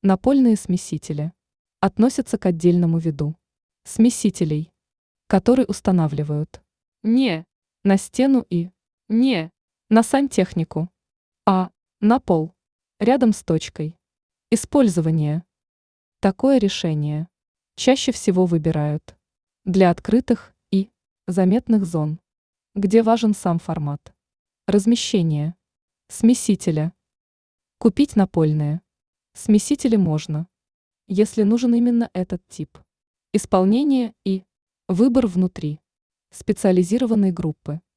Напольные смесители относятся к отдельному виду смесителей, который устанавливают не на стену и не на сантехнику, а на пол, рядом с точкой. Использование. Такое решение чаще всего выбирают для открытых и заметных зон, где важен сам формат. Размещение смесителя. Купить напольные смесители можно, если нужен именно этот тип. Исполнение и выбор внутри специализированной группы.